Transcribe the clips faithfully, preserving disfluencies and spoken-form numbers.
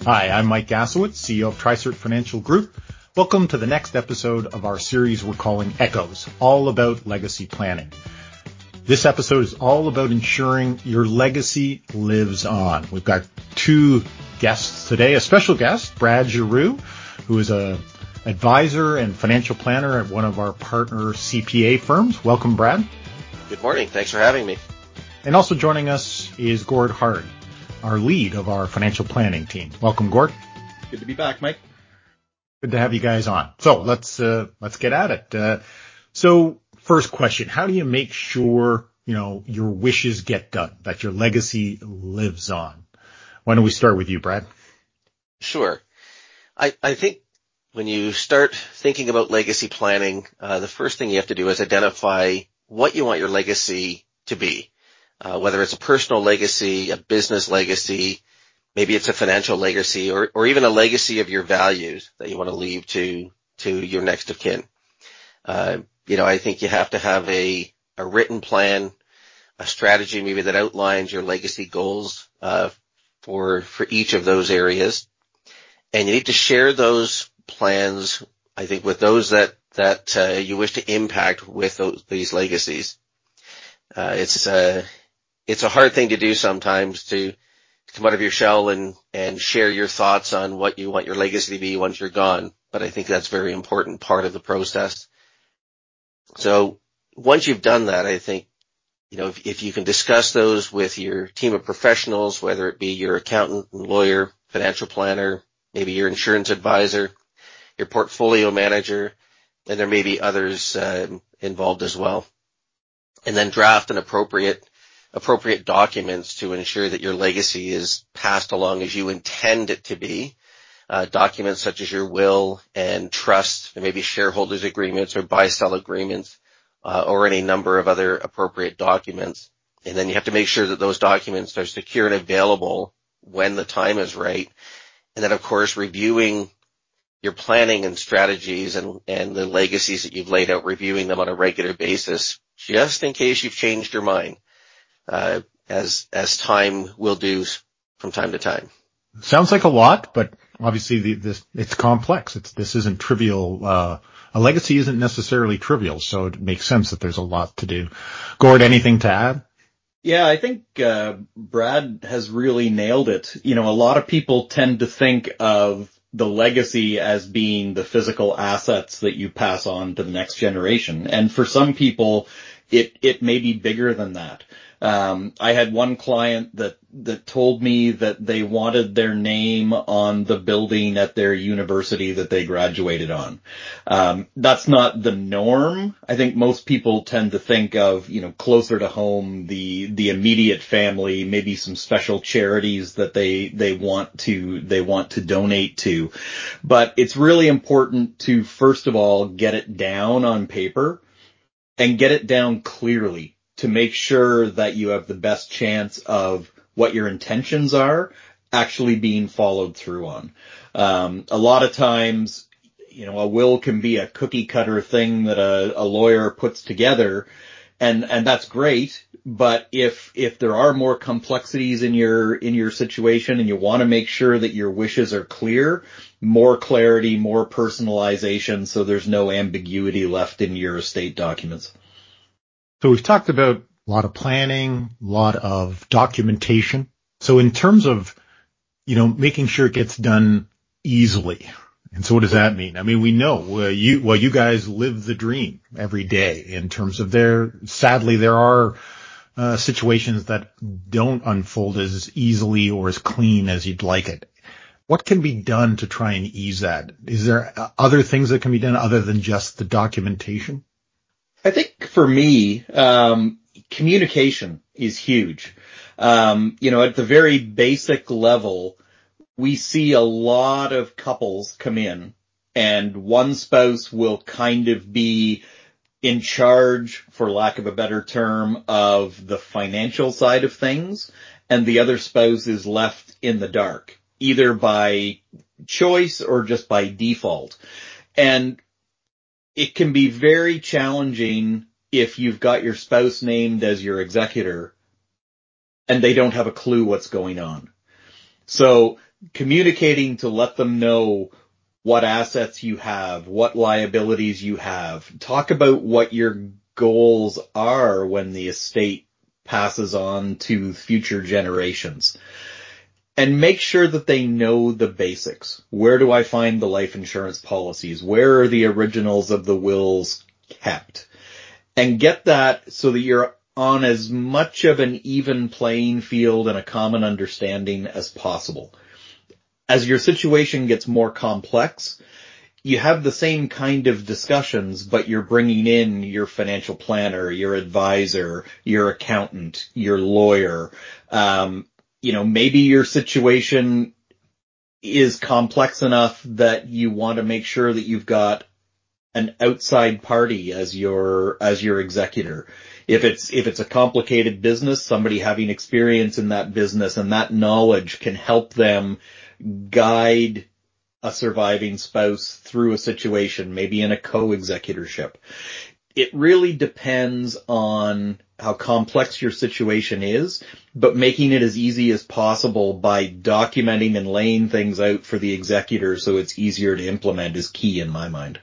Hi, I'm Mike Gasowitz, C E O of TriCert Financial Group. Welcome to the next episode of our series we're calling Echoes, all about legacy planning. This episode is all about ensuring your legacy lives on. We've got two guests today, a special guest, Brad Giroux, who is a advisor and financial planner at one of our partner C P A firms. Welcome, Brad. Good morning. Thanks for having me. And also joining us is Gord Hard, our lead of our financial planning team. Welcome, Gord. Good to be back, Mike. Good to have you guys on. So let's uh, let's get at it. Uh, so first question: how do you make sure you know your wishes get done, that your legacy lives on? Why don't we start with you, Brad? Sure. I I think when you start thinking about legacy planning, uh, the first thing you have to do is identify what you want your legacy to be. Uh, whether it's a personal legacy, a business legacy, maybe it's a financial legacy, or, or even a legacy of your values that you want to leave to, to your next of kin. Uh, you know, I think you have to have a, a written plan, a strategy maybe that outlines your legacy goals, uh, for, for each of those areas. And you need to share those plans, I think, with those that, that, uh, you wish to impact with those, these legacies. Uh, it's, uh, It's a hard thing to do sometimes to come out of your shell and, and share your thoughts on what you want your legacy to be once you're gone. But I think that's a very important part of the process. So once you've done that, I think, you know, if, if you can discuss those with your team of professionals, whether it be your accountant and lawyer, financial planner, maybe your insurance advisor, your portfolio manager, and there may be others um, involved as well. And then draft an appropriate appropriate documents to ensure that your legacy is passed along as you intend it to be. Uh, documents such as your will and trust, there may be shareholders agreements or buy-sell agreements, uh, or any number of other appropriate documents. And then you have to make sure that those documents are secure and available when the time is right. And then, of course, reviewing your planning and strategies and, and the legacies that you've laid out, reviewing them on a regular basis, just in case you've changed your mind. Uh, as, as time will do from time to time. Sounds like a lot, but obviously the, this, it's complex. It's, this isn't trivial. Uh, a legacy isn't necessarily trivial, so it makes sense that there's a lot to do. Gord, anything to add? Yeah, I think, uh, Brad has really nailed it. You know, a lot of people tend to think of the legacy as being the physical assets that you pass on to the next generation. And for some people, it, it may be bigger than that. Um, I had one client that, that told me that they wanted their name on the building at their university that they graduated on. Um, that's not the norm. I think most people tend to think of, you know, closer to home, the, the immediate family, maybe some special charities that they, they want to, they want to donate to. But it's really important to, first of all, get it down on paper and get it down clearly, to make sure that you have the best chance of what your intentions are actually being followed through on. Um, a lot of times, you know, a will can be a cookie cutter thing that a, a lawyer puts together, and, and that's great. But if, if there are more complexities in your, in your situation and you want to make sure that your wishes are clear, more clarity, more personalization, so there's no ambiguity left in your estate documents. So we've talked about a lot of planning, a lot of documentation. So in terms of, you know, making sure it gets done easily. And so what does that mean? I mean, we know uh, you, well, you guys live the dream every day in terms of there, sadly, there are uh, situations that don't unfold as easily or as clean as you'd like it. What can be done to try and ease that? Is there other things that can be done other than just the documentation? I think for me, um, communication is huge. Um, you know, at the very basic level, we see a lot of couples come in and one spouse will kind of be in charge, for lack of a better term, of the financial side of things, and the other spouse is left in the dark, either by choice or just by default. And it can be very challenging if you've got your spouse named as your executor and they don't have a clue what's going on. So communicating to let them know what assets you have, what liabilities you have. Talk about what your goals are when the estate passes on to future generations. And make sure that they know the basics. Where do I find the life insurance policies? Where are the originals of the wills kept? And get that so that you're on as much of an even playing field and a common understanding as possible. As your situation gets more complex, you have the same kind of discussions, but you're bringing in your financial planner, your advisor, your accountant, your lawyer. Um, you know, maybe your situation is complex enough that you want to make sure that you've got an outside party as your, as your executor. If it's, if it's a complicated business, somebody having experience in that business and that knowledge can help them guide a surviving spouse through a situation, maybe in a co-executorship. It really depends on how complex your situation is, but making it as easy as possible by documenting and laying things out for the executor so it's easier to implement is key in my mind.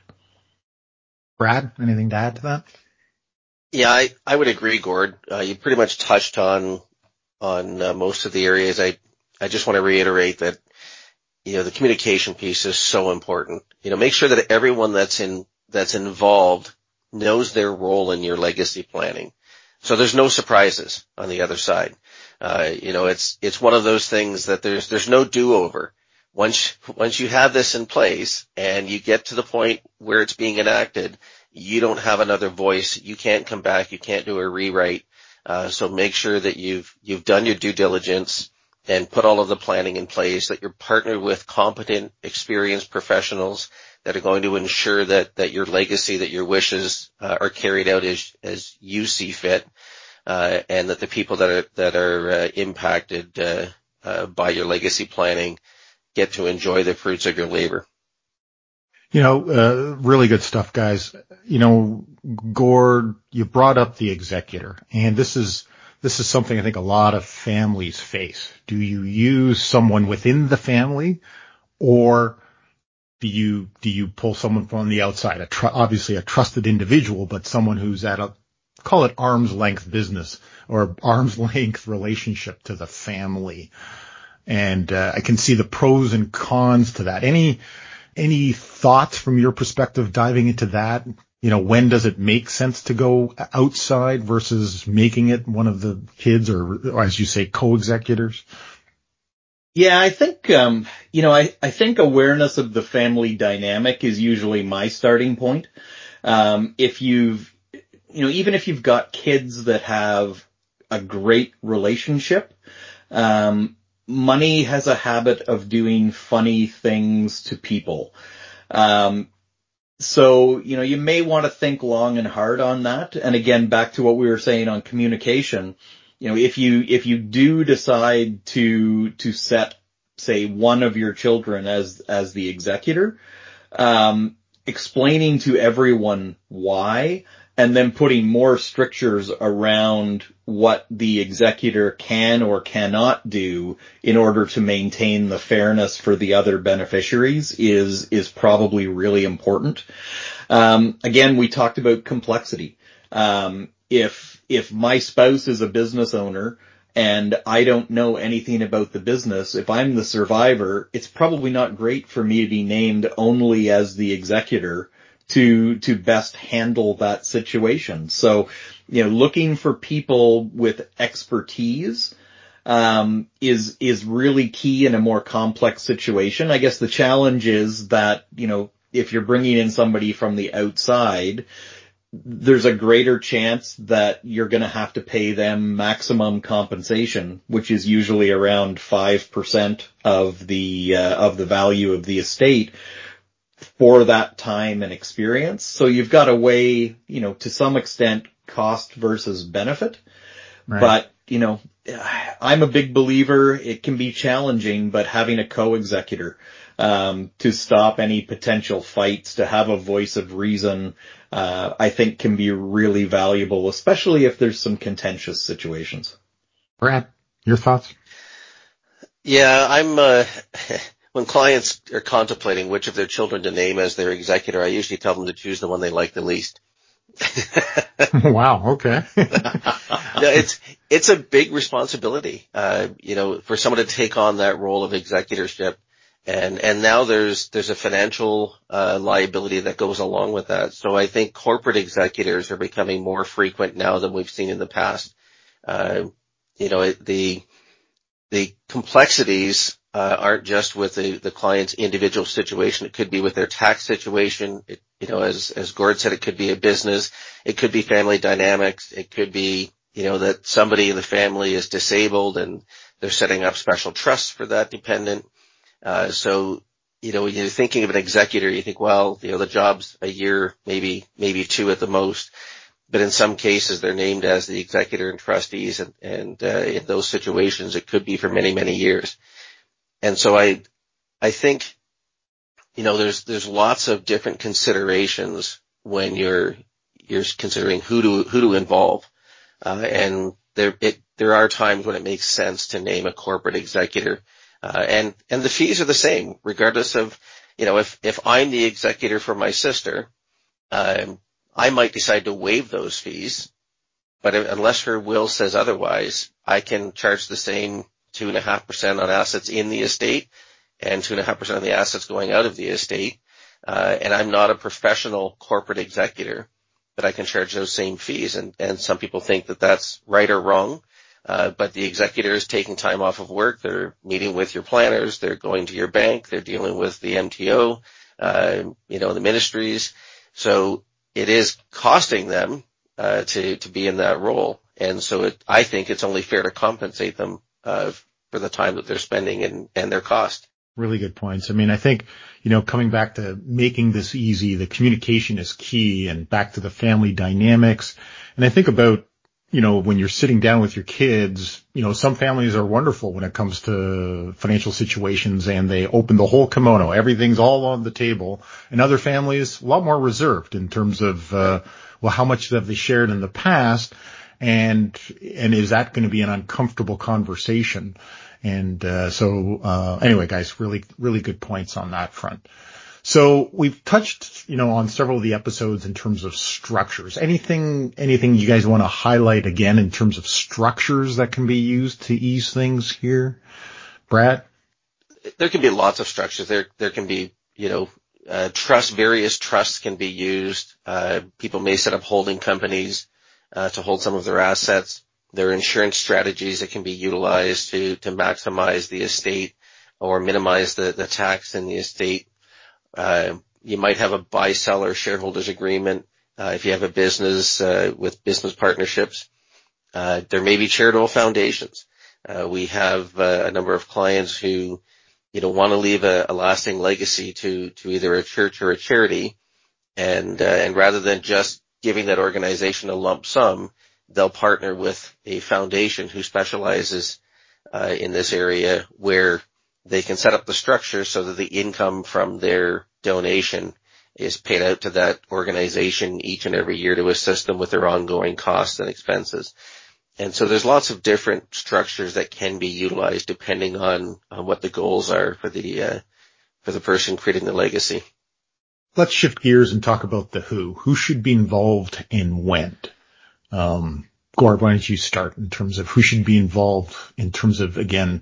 Brad, anything to add to that? Yeah, I, I would agree, Gord. Uh, you pretty much touched on, on uh, most of the areas. I, I just want to reiterate that, you know, the communication piece is so important. You know, make sure that everyone that's in, that's involved knows their role in your legacy planning. So there's no surprises on the other side. Uh, you know, it's, it's one of those things that there's, there's no do-over. Once, once you have this in place and you get to the point where it's being enacted, you don't have another voice. You can't come back. You can't do a rewrite. Uh, so make sure that you've, you've done your due diligence and put all of the planning in place, that you're partnered with competent, experienced professionals that are going to ensure that, that your legacy, that your wishes uh, are carried out as, as you see fit, uh, and that the people that are, that are uh, impacted uh, uh, by your legacy planning get to enjoy the fruits of your labor. You know, uh, really good stuff, guys. You know, Gord, you brought up the executor, and this is, this is something I think a lot of families face. Do you use someone within the family, or do you, do you pull someone from the outside? A tr- obviously a trusted individual, but someone who's at a, call it arm's length business or arm's length relationship to the family. And, uh, I can see the pros and cons to that. Any, any thoughts from your perspective diving into that? You know, when does it make sense to go outside versus making it one of the kids or, or as you say, co-executors? Yeah, I think, um, you know, I, I think awareness of the family dynamic is usually my starting point. Um, if you've, you know, even if you've got kids that have a great relationship, um, money has a habit of doing funny things to people. Um, so, you know, you may want to think long and hard on that. And again, back to what we were saying on communication, you know, if you, if you do decide to, to set, say, one of your children as, as the executor, um, explaining to everyone why, and then putting more strictures around what the executor can or cannot do in order to maintain the fairness for the other beneficiaries is, is probably really important. Um, again, we talked about complexity. Um, if, if my spouse is a business owner and I don't know anything about the business, if I'm the survivor, it's probably not great for me to be named only as the executor to, to best handle that situation. So, you know, looking for people with expertise, um, is, is really key in a more complex situation. I guess the challenge is that, you know, if you're bringing in somebody from the outside, there's a greater chance that you're going to have to pay them maximum compensation, which is usually around five percent of the, uh, of the value of the estate, for that time and experience. So you've got to weigh, you know, to some extent, cost versus benefit. Right. But, you know, I'm a big believer. It can be challenging, but having a co-executor, um, to stop any potential fights, to have a voice of reason, uh, I think can be really valuable, especially if there's some contentious situations. Brad, your thoughts? Yeah, I'm, uh, when clients are contemplating which of their children to name as their executor, I usually tell them to choose the one they like the least. Wow. Okay. Yeah, it's, it's a big responsibility, uh, you know, for someone to take on that role of executorship. And, and now there's, there's a financial, uh, liability that goes along with that. So I think corporate executors are becoming more frequent now than we've seen in the past. Uh, you know, it, the, the complexities, uh, aren't just with the, the client's individual situation. It could be with their tax situation. It, you know, as, as Gord said, it could be a business. It could be family dynamics. It could be, you know, that somebody in the family is disabled and they're setting up special trusts for that dependent. Uh, so, you know, when you're thinking of an executor, you think, well, you know, the job's a year, maybe, maybe two at the most. But in some cases, they're named as the executor and trustees. And, and, uh, in those situations, it could be for many, many years. And so I, I think, you know, there's, there's lots of different considerations when you're, you're considering who to, who to involve. Uh, and there, it, there are times when it makes sense to name a corporate executor. Uh, and, and the fees are the same, regardless of, you know, if, if I'm the executor for my sister, um, I might decide to waive those fees, but unless her will says otherwise, I can charge the same two and a half percent on assets in the estate and two and a half percent on the assets going out of the estate. Uh, and I'm not a professional corporate executor, but I can charge those same fees. And, and some people think that that's right or wrong. Uh, but the executor is taking time off of work. They're meeting with your planners. They're going to your bank. They're dealing with the M T O, uh, you know, the ministries. So it is costing them, uh, to, to be in that role. And so it, I think it's only fair to compensate them, uh, for the time that they're spending and, and their cost. Really good points. I mean, I think, you know, coming back to making this easy, the communication is key, and back to the family dynamics. And I think about, you know, when you're sitting down with your kids, you know, some families are wonderful when it comes to financial situations and they open the whole kimono. Everything's all on the table. And other families, a lot more reserved in terms of, uh, well, how much have they shared in the past? And, and is that going to be an uncomfortable conversation? And, uh, so, uh, anyway, guys, really, really good points on that front. So we've touched, you know, on several of the episodes in terms of structures. Anything, anything you guys want to highlight again in terms of structures that can be used to ease things here? Brad? There can be lots of structures. There, there can be, you know, uh, trust, various trusts can be used. Uh, people may set up holding companies, uh, to hold some of their assets. There are insurance strategies that can be utilized to, to maximize the estate or minimize the, the tax in the estate. Uh, you might have a buy-seller shareholders agreement, uh, if you have a business, uh, with business partnerships. Uh, there may be charitable foundations. Uh, we have uh, a number of clients who, you know, want to leave a, a lasting legacy to, to either a church or a charity. And, uh, and rather than just giving that organization a lump sum, they'll partner with a foundation who specializes, uh, in this area, where they can set up the structure so that the income from their donation is paid out to that organization each and every year to assist them with their ongoing costs and expenses. And so there's lots of different structures that can be utilized depending on, on what the goals are for the, uh, for the person creating the legacy. Let's shift gears and talk about the who. Who should be involved and when? Um, Gord, why don't you start in terms of who should be involved in terms of, again,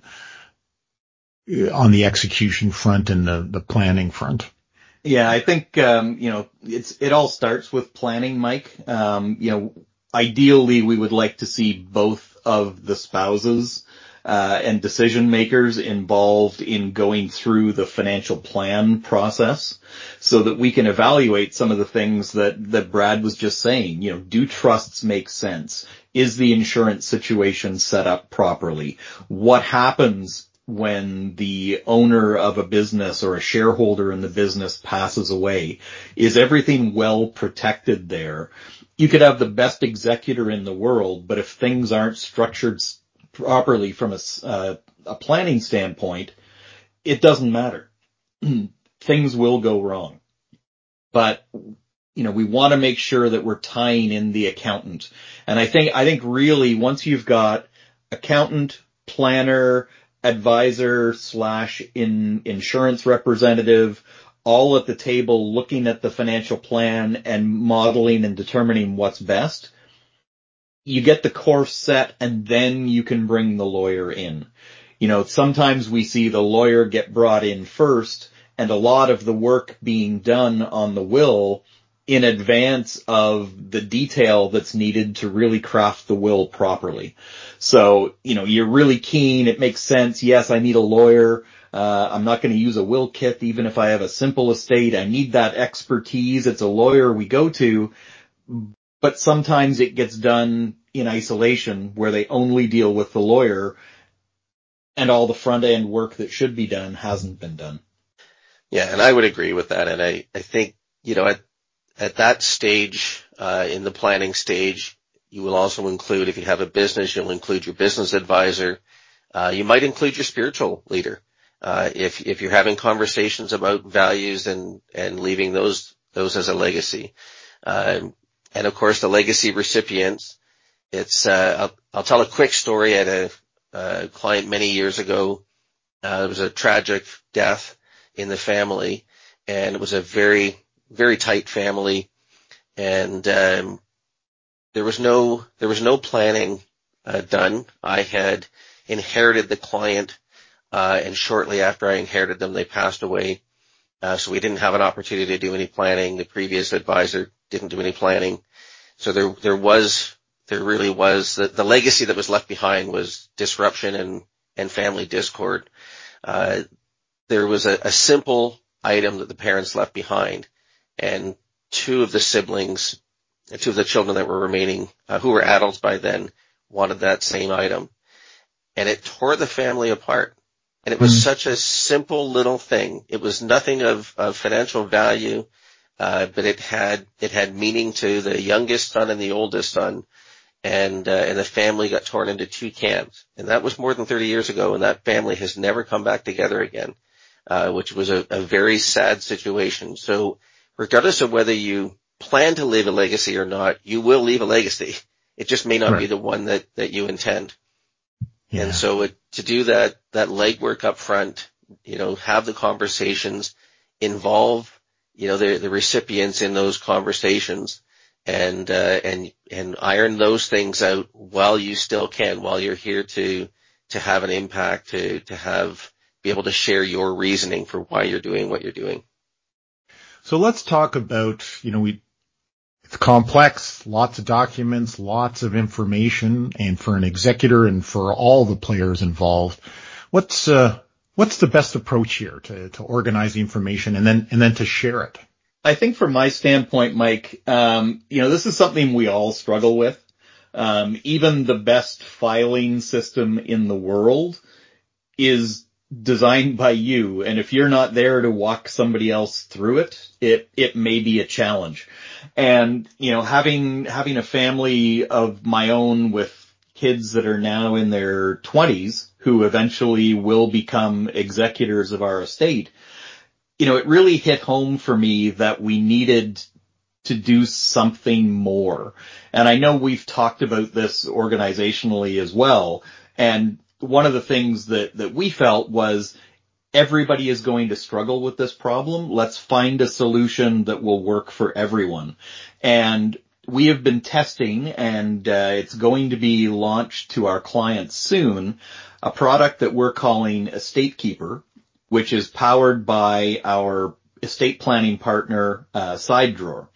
on the execution front and the, the planning front? Yeah, I think, um, you know, it's, it all starts with planning, Mike. Um, you know, ideally we would like to see both of the spouses, uh, and decision makers involved in going through the financial plan process so that we can evaluate some of the things that, that Brad was just saying. You know, do trusts make sense? Is the insurance situation set up properly? What happens when the owner of a business or a shareholder in the business passes away? Is everything well protected there? You could have the best executor in the world, but if things aren't structured properly from a, uh, a planning standpoint, it doesn't matter. Things will go wrong. But, you know, we want to make sure that we're tying in the accountant. And I think, I think really once you've got accountant, planner, advisor slash in insurance representative, all at the table looking at the financial plan and modeling and determining what's best. You get the course set and then you can bring the lawyer in. You know, sometimes we see the lawyer get brought in first and a lot of the work being done on the will in advance of the detail that's needed to really craft the will properly. So, you know, you're really keen. It makes sense. Yes, I need a lawyer. Uh, I'm not going to use a will kit even if I have a simple estate. I need that expertise. It's a lawyer we go to. But sometimes it gets done in isolation where they only deal with the lawyer and all the front end work that should be done hasn't been done. Yeah, and I would agree with that. And I, I think, you know, at, at that stage, uh, in the planning stage, you will also include, if you have a business, you'll include your business advisor. Uh, you might include your spiritual leader. Uh, if, if you're having conversations about values and, and leaving those, those as a legacy. Um, and of course the legacy recipients, it's, uh, I'll, I'll tell a quick story at a, a client many years ago. Uh, it was a tragic death in the family, and it was a very, very tight family. And, um, there was no, there was no planning, uh, done. I had inherited the client, uh, and shortly after I inherited them, they passed away. Uh, so we didn't have an opportunity to do any planning. The previous advisor didn't do any planning. So there, there was, there really was, the, the legacy that was left behind was disruption and, and family discord. Uh, there was a, a simple item that the parents left behind, and two of the siblings, two of the children that were remaining, uh, who were adults by then, wanted that same item. And it tore the family apart. And it was mm. such a simple little thing. It was nothing of, of financial value, uh, but it had, it had meaning to the youngest son and the oldest son. And, uh, and the family got torn into two camps. And that was more than thirty years ago. And that family has never come back together again, uh, which was a, a very sad situation. So regardless of whether you plan to leave a legacy or not, you will leave a legacy. It just may not right. be the one that, that you intend. Yeah. And so it, to do that, that legwork up front, you know, have the conversations, involve, you know, the, the recipients in those conversations, and, uh, and, and iron those things out while you still can, while you're here to, to have an impact, to, to have, be able to share your reasoning for why you're doing what you're doing. So let's talk about, you know, we, it's complex, lots of documents, lots of information, and for an executor and for all the players involved, what's uh, what's the best approach here to, to organize the information and then and then to share it? I think from my standpoint, Mike, um, you know, this is something we all struggle with. Um, even the best filing system in the world is designed by you, and if you're not there to walk somebody else through it, it it may be a challenge. And you know, having having a family of my own with kids that are now in their twenties who eventually will become executors of our estate, you know, it really hit home for me that we needed to do something more. And I know we've talked about this organizationally as well, and one of the things that, that we felt was everybody is going to struggle with this problem. Let's find a solution that will work for everyone. And we have been testing, and uh, it's going to be launched to our clients soon, a product that we're calling Estate Keeper, which is powered by our estate planning partner, uh, Side Drawer.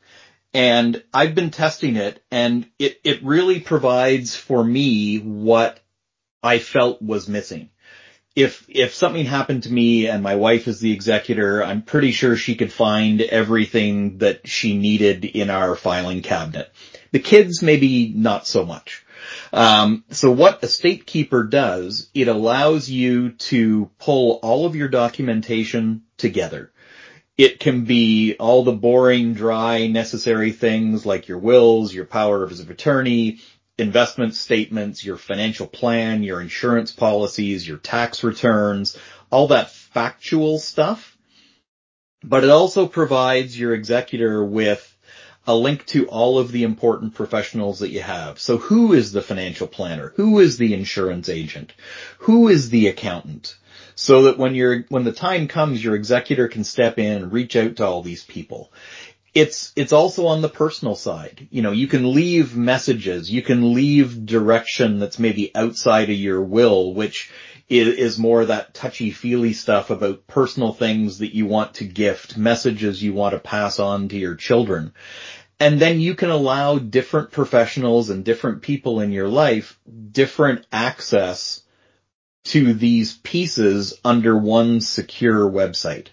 And I've been testing it, and it, it really provides for me what I felt was missing. If, if something happened to me and my wife is the executor, I'm pretty sure she could find everything that she needed in our filing cabinet. The kids, maybe not so much. Um, so what Estate Keeper does, it allows you to pull all of your documentation together. It can be all the boring, dry, necessary things like your wills, your power of attorney, investment statements, your financial plan, your insurance policies, your tax returns, all that factual stuff. But it also provides your executor with a link to all of the important professionals that you have. So who is the financial planner? Who is the insurance agent? Who is the accountant? So that when you're, when the time comes, your executor can step in and reach out to all these people. It's, it's also on the personal side. You know, you can leave messages, you can leave direction that's maybe outside of your will, which is, is more that touchy-feely stuff about personal things that you want to gift, messages you want to pass on to your children. And then you can allow different professionals and different people in your life different access to these pieces under one secure website.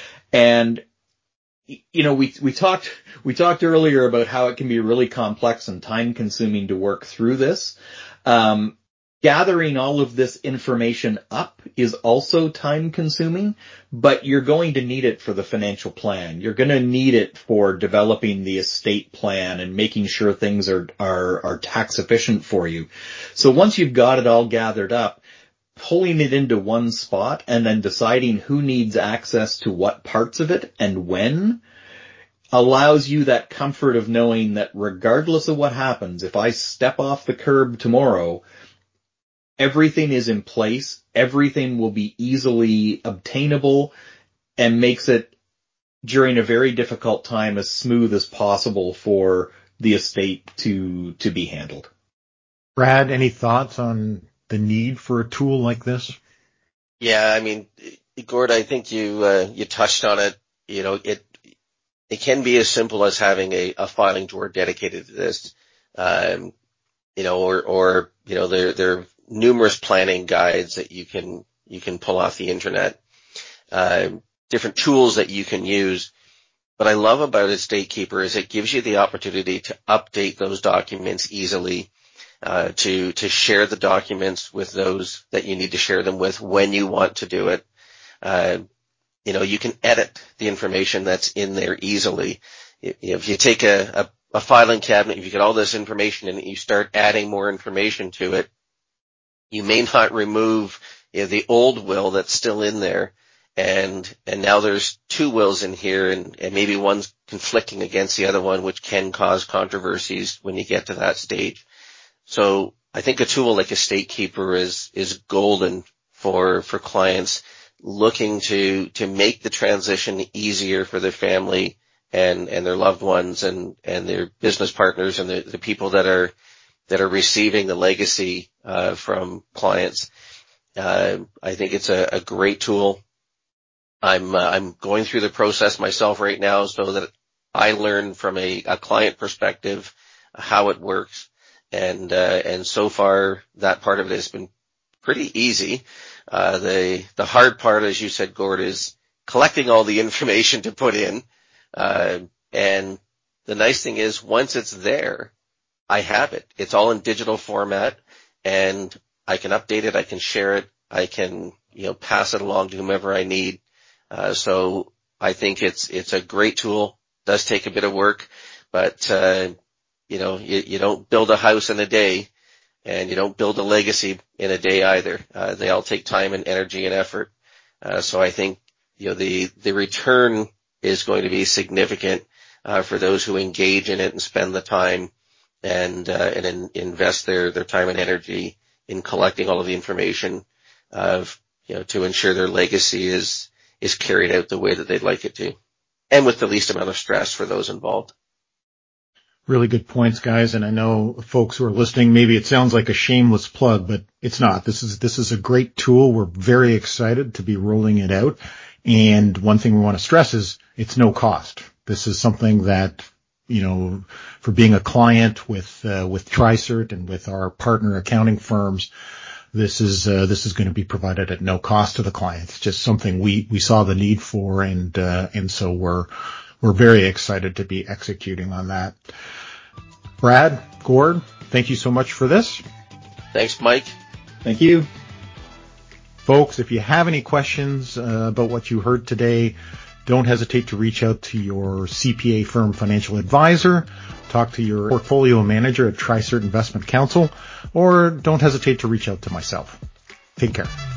And you know, we, we talked, we talked earlier about how it can be really complex and time consuming to work through this. Um, gathering all of this information up is also time consuming, but you're going to need it for the financial plan. You're going to need it for developing the estate plan and making sure things are, are, are tax efficient for you. So once you've got it all gathered up, pulling it into one spot and then deciding who needs access to what parts of it and when allows you that comfort of knowing that regardless of what happens, if I step off the curb tomorrow, everything is in place, everything will be easily obtainable, and makes it during a very difficult time as smooth as possible for the estate to, to be handled. Brad, any thoughts on the need for a tool like this? Yeah, I mean, Gord, I think you uh, you touched on it. You know, it it can be as simple as having a, a filing drawer dedicated to this. Um, you know, or or you know, there there are numerous planning guides that you can you can pull off the internet. Uh, different tools that you can use. What I love about Estate Keeper is it gives you the opportunity to update those documents easily. Uh, to, to share the documents with those that you need to share them with when you want to do it. Uh, you know, you can edit the information that's in there easily. If, if you take a, a, a filing cabinet, if you get all this information and you start adding more information to it, you may not remove, you know, the old will that's still in there. And, and now there's two wills in here and, and maybe one's conflicting against the other one, which can cause controversies when you get to that stage. So I think a tool like Estate Keeper is, is golden for, for clients looking to, to make the transition easier for their family and, and their loved ones and, and their business partners and the, the people that are, that are receiving the legacy, uh, from clients. Uh, I think it's a, a great tool. I'm, uh, I'm going through the process myself right now so that I learn from a, a client perspective how it works. And, uh, and so far that part of it has been pretty easy. Uh, the, the hard part, as you said, Gord, is collecting all the information to put in. Uh, and the nice thing is once it's there, I have it. It's all in digital format and I can update it. I can share it. I can, you know, pass it along to whomever I need. Uh, so I think it's, it's a great tool. It does take a bit of work, but, uh, You know, you, you don't build a house in a day and you don't build a legacy in a day either. Uh, they all take time and energy and effort. Uh, so I think, you know, the, the return is going to be significant, uh, for those who engage in it and spend the time and, uh, and in, invest their, their time and energy in collecting all of the information of, you know, to ensure their legacy is, is carried out the way that they'd like it to and with the least amount of stress for those involved. Really good points, guys. And I know folks who are listening, maybe it sounds like a shameless plug, but it's not. This is, this is a great tool. We're very excited to be rolling it out. And one thing we want to stress is it's no cost. This is something that, you know, for being a client with, uh, with TriCert and with our partner accounting firms, this is, uh, this is going to be provided at no cost to the client. It's just something we, we saw the need for. And, uh, and so we're, We're very excited to be executing on that. Brad, Gord, thank you so much for this. Thanks, Mike. Thank you. Folks, if you have any questions uh, about what you heard today, don't hesitate to reach out to your C P A firm financial advisor, talk to your portfolio manager at TriCert Investment Counsel, or don't hesitate to reach out to myself. Take care.